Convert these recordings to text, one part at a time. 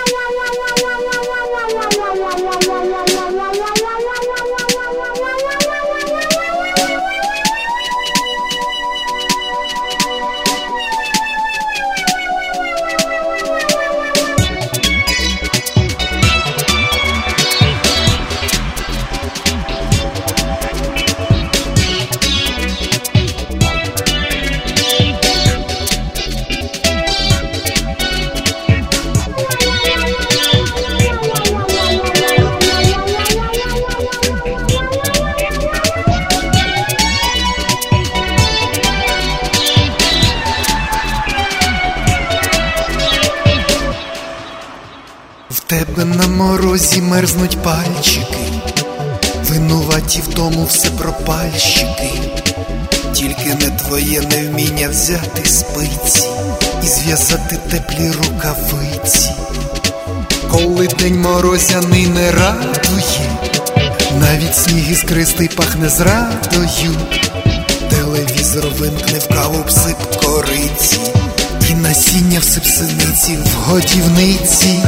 В тебе на морозі мерзнуть пальчики, винуваті в тому все пропальщики. Тільки не твоє невміння взяти спиці і зв'язати теплі рукавиці. Коли день морозяний не радує, навіть сніг іскристий пахне зрадою. Телевізор вимкне, в каву всип кориці, і насіння всип синиці в годівниці.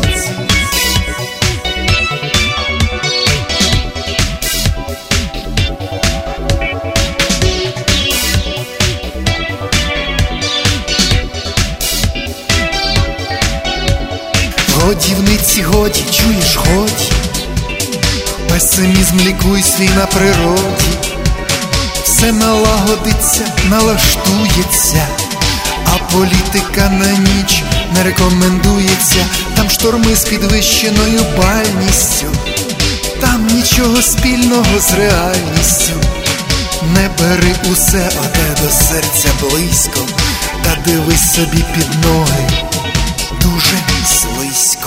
В годівниці годі, чуєш, годі, песимізм лікуй свій на природі. Все налагодиться, налаштується, а політика на ніч не рекомендується. Там шторми з підвищеною бальністю, там нічого спільного з реальністю. Не бери усе оте до серця близько, та дивись собі під ноги дуже слизько.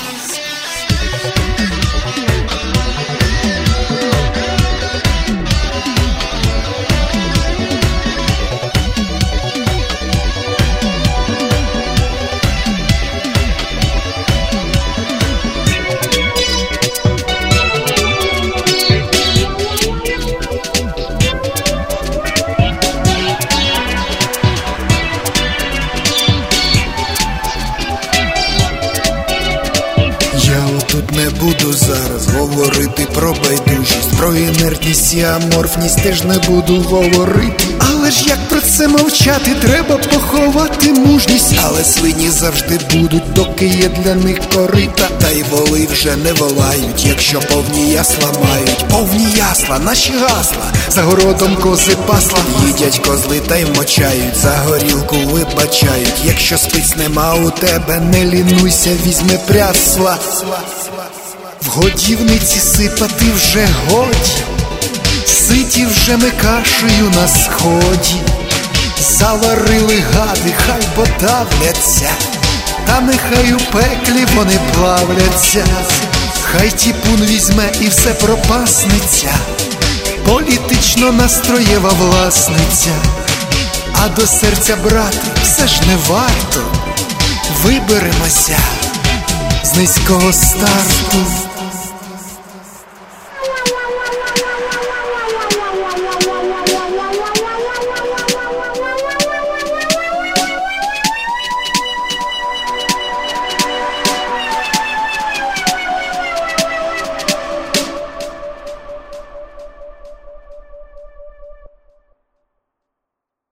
Тут не буду зараз говорити про байдужість, про інертність і аморфність теж не буду говорити. Але ж як про це мовчати, треба поховати мужність. Але свині завжди будуть, доки є для них корита. Та й воли вже не волають, якщо повні ясла мають. Повні ясла, наші гасла, за городом кози пасла. Їдять козли та й мочають, за горілку вибачають. Якщо спиць нема у тебе, не лінуйся, візьми прясла. В годівниці сипати вже годі, ситі вже ми кашею на сході. Заварили гади, хай подавляться, та нехай у пеклі вони плавляться. Хай тіпун візьме і все пропасниться, політично настроєва власниця. А до серця брати все ж не варто, виберемося з низького старту.